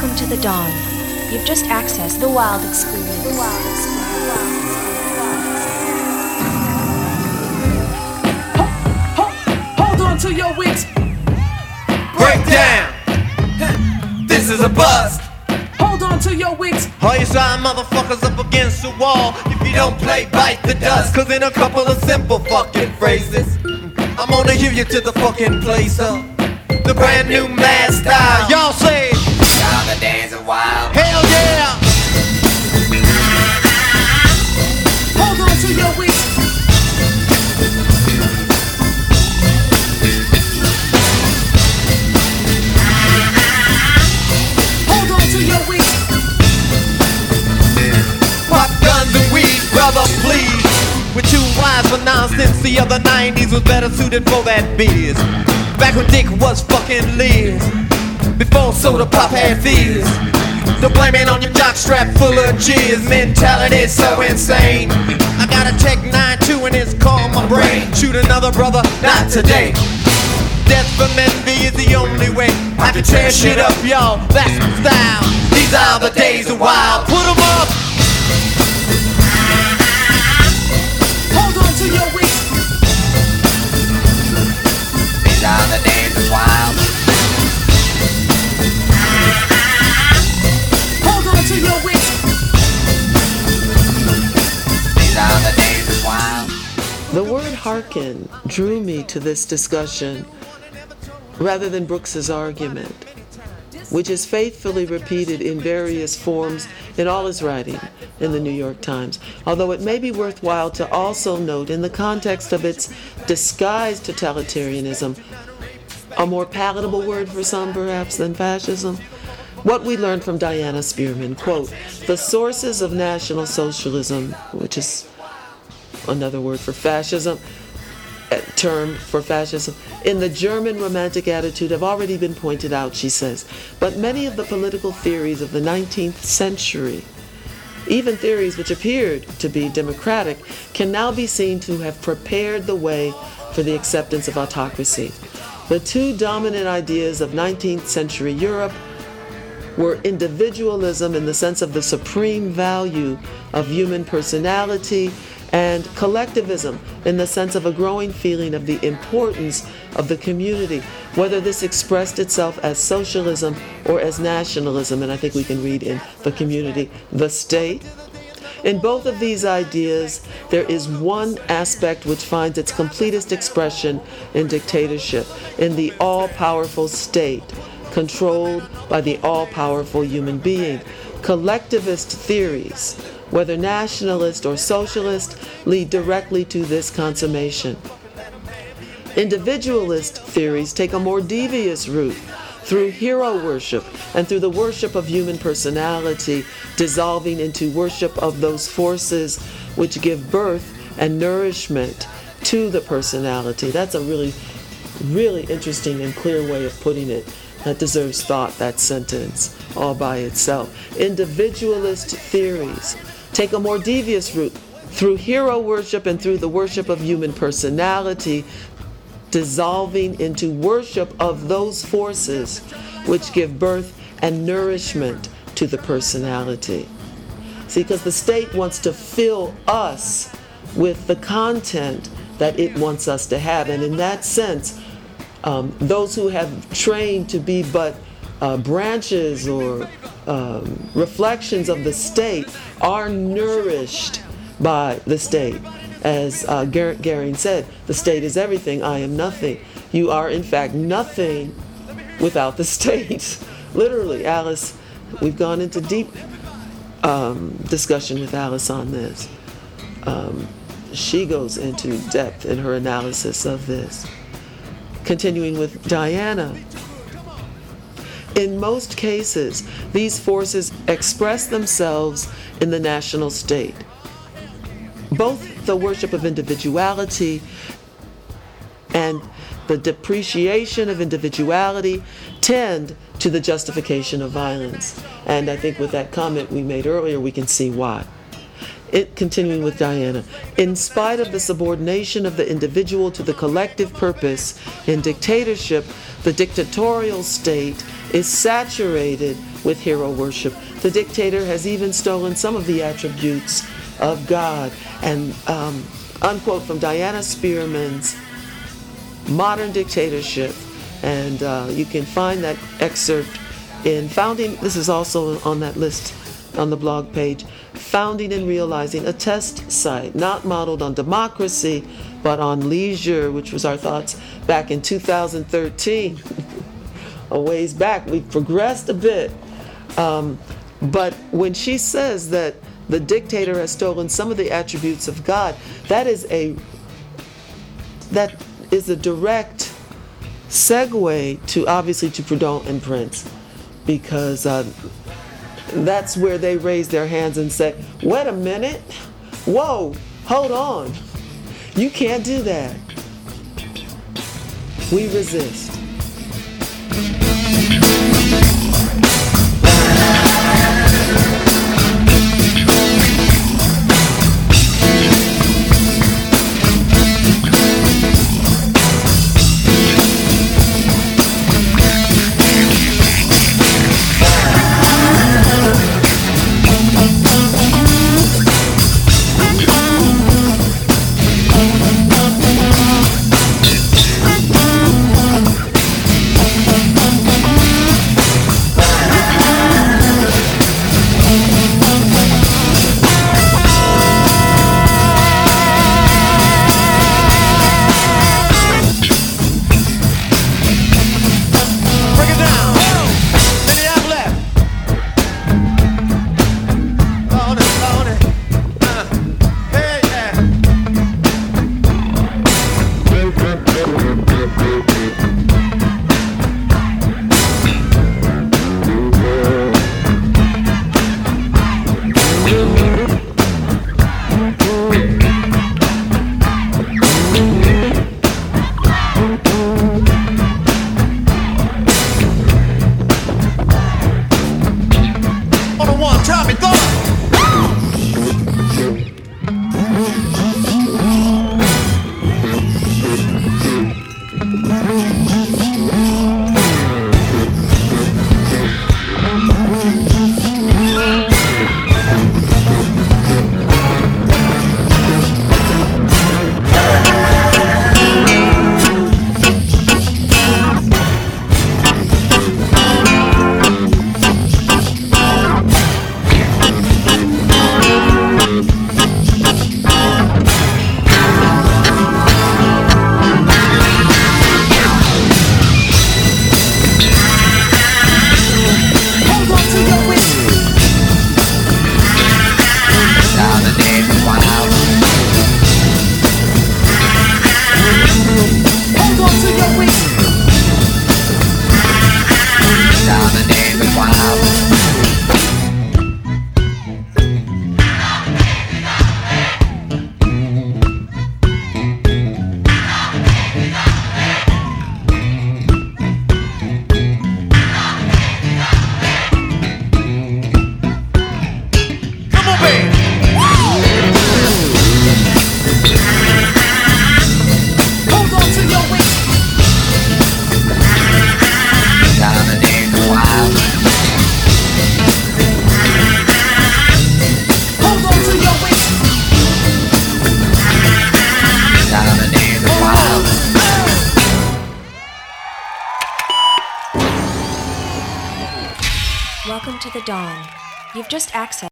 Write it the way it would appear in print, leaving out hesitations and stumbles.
Welcome to the dawn. You've just accessed the wild experience. Hold on to your wits. Break down. This is a bust. Hold on to your wits. All you shy motherfuckers up against the wall. If you don't play, bite the dust. Cause in a couple of simple fucking phrases, I'm gonna give you to the fucking place up. The brand new mad style. Y'all say All the days are wild. hell yeah. Hold on to your wits. Hold on to your wits. Pop guns and weed, brother, please. We're too wise for nonsense. The other 90s was better suited for that biz. Back when Dick was fucking Liz. Before soda pop had fizz. Don't blame it on your jockstrap full of jizz. Mentality so insane. I got a Tech 9-2 and it's called my brain. Shoot another brother, not today. Death from envy is the only way I can tear shit up, y'all. That's my style. These are the days of wild. Put 'em up. Hold on to your wits. These are the days of wild. Hold on to your wits. These are the days of wild. The word hearken drew me to this discussion rather than Brooks's argument, which is faithfully repeated in various forms in all his writing in the New York Times, although it may be worthwhile to also note in the context of its disguised totalitarianism, a more palatable word for some perhaps than fascism, what we learned from Diana Spearman, quote, the sources of National Socialism, which is another word for fascism, term for fascism, in the German Romantic attitude have already been pointed out, she says. But many of the political theories of the 19th century, even theories which appeared to be democratic, can now be seen to have prepared the way for the acceptance of autocracy. The two dominant ideas of 19th century Europe were individualism in the sense of the supreme value of human personality, and collectivism in the sense of a growing feeling of the importance of the community, whether this expressed itself as socialism or as nationalism, and I think we can read in The Community, the state. In both of these ideas, there is one aspect which finds its completest expression in dictatorship, in the all-powerful state, controlled by the all-powerful human being. Collectivist theories, whether nationalist or socialist, lead directly to this consummation. Individualist theories take a more devious route through hero worship and through the worship of human personality, dissolving into worship of those forces which give birth and nourishment to the personality. That's a really, really interesting and clear way of putting it. That deserves thought, that sentence, all by itself. Individualist theories take a more devious route through hero worship and through the worship of human personality, dissolving into worship of those forces which give birth and nourishment to the personality. See, because the state wants to fill us with the content that it wants us to have, and in that sense, those who have trained to be but branches or reflections of the state are nourished by the state. As Goering said, the state is everything, I am nothing. You are in fact nothing without the state. Literally, Alice, we've gone into deep discussion with Alice on this. She goes into depth in her analysis of this. Continuing with Diana, in most cases, these forces express themselves in the national state. Both the worship of individuality and the depreciation of individuality tend to the justification of violence. And I think with that comment we made earlier, we can see why. Continuing with Diana, in spite of the subordination of the individual to the collective purpose in dictatorship, The dictatorial state is saturated with hero worship. The dictator has even stolen some of the attributes of God. And unquote from Diana Spearman's Modern Dictatorship. And you can find that excerpt in Founding, this is also on that list on the blog page, Founding and Realizing, a test site, not modeled on democracy, but on leisure, which was our thoughts back in 2013. A ways back, we've progressed a bit. But when she says that the dictator has stolen some of the attributes of God, that is a direct segue to, obviously, to Proudhon and Prince, because that's where they raise their hands and say, wait a minute, whoa, hold on, you can't do that. We resist. Welcome to the dawn. You've just accessed